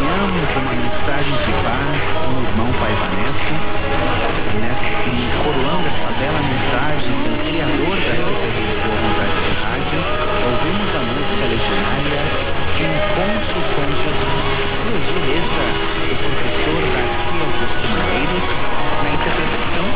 acompanhamos uma mensagem de paz com o irmão Paivanessa, né? E coroando esta bela mensagem com o criador dessa televisão Verdade de Rádio,